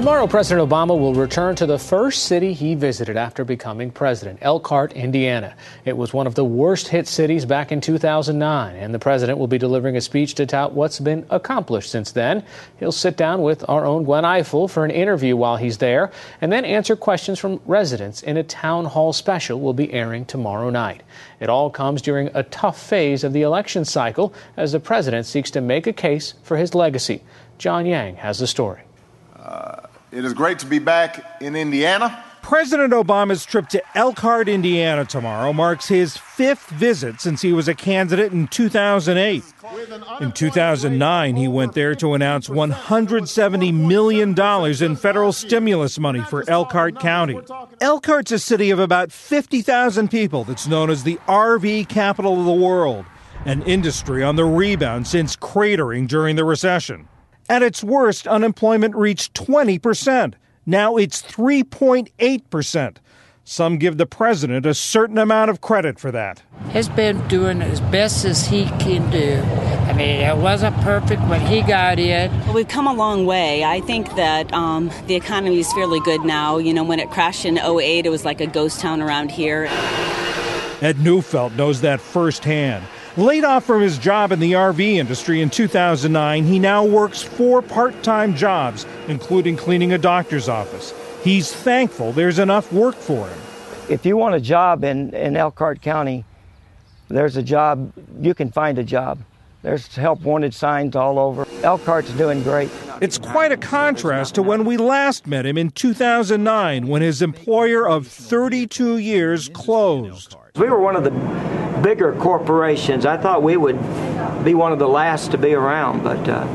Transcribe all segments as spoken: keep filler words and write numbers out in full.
Tomorrow, President Obama will return to the first city he visited after becoming president, Elkhart, Indiana. It was one of the worst hit cities back in two thousand nine, and the president will be delivering a speech to tout what's been accomplished since then. He'll sit down with our own Gwen Ifill for an interview while he's there, and then answer questions from residents in a town hall special we'll be airing tomorrow night. It all comes during a tough phase of the election cycle as the president seeks to make a case for his legacy. John Yang has the story. Uh, it is great to be back in Indiana. President Obama's trip to Elkhart, Indiana tomorrow marks his fifth visit since he was a candidate in two thousand eight. In two thousand nine, he went there to announce one hundred seventy million dollars in federal stimulus money for Elkhart County. Elkhart's a city of about fifty thousand people that's known as the R V capital of the world, an industry on the rebound since cratering during the recession. At its worst, unemployment reached twenty percent. Now it's three point eight percent. Some give the president a certain amount of credit for that. He's been doing as best as he can do. I mean, it wasn't perfect when he got in. Well, we've come a long way. I think that um, the economy is fairly good now. You know, when it crashed in oh eight, it was like a ghost town around here. Ed Neufeld knows that firsthand. Laid off from his job in the R V industry in two thousand nine, he now works four part-time jobs, including cleaning a doctor's office. He's thankful there's enough work for him. If you want a job in, in Elkhart County, there's a job, you can find a job. There's help wanted signs all over. Elkhart's doing great. It's quite a contrast to when we last met him in two thousand nine, when his employer of thirty-two years closed. We were one of the bigger corporations. I thought we would be one of the last to be around, but uh,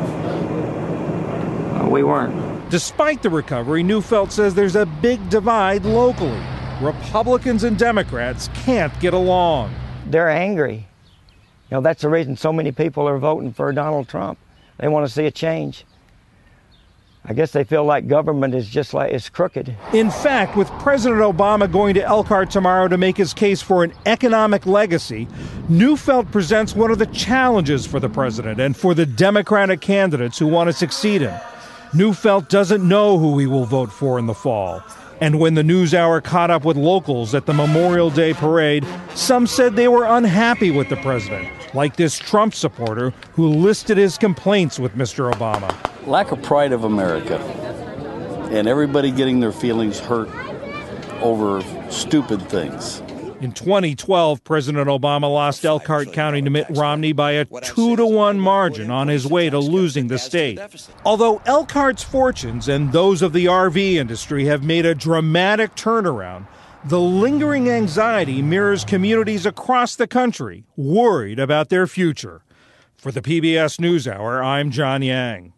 we weren't. Despite the recovery, Neufeld says there's a big divide locally. Republicans and Democrats can't get along. They're angry. You know, that's the reason so many people are voting for Donald Trump. They want to see a change. I guess they feel like government is just like it's crooked. In fact, with President Obama going to Elkhart tomorrow to make his case for an economic legacy, Neufeld presents one of the challenges for the president and for the Democratic candidates who want to succeed him. Neufeld doesn't know who he will vote for in the fall. And when the NewsHour caught up with locals at the Memorial Day parade, some said they were unhappy with the president, like this Trump supporter who listed his complaints with Mister Obama. Lack of pride of America, and everybody getting their feelings hurt over stupid things. In twenty twelve, President Obama lost Elkhart County to Mitt Romney by a two to one margin on his way to losing the state. Although Elkhart's fortunes and those of the R V industry have made a dramatic turnaround, the lingering anxiety mirrors communities across the country worried about their future. For the P B S NewsHour, I'm John Yang.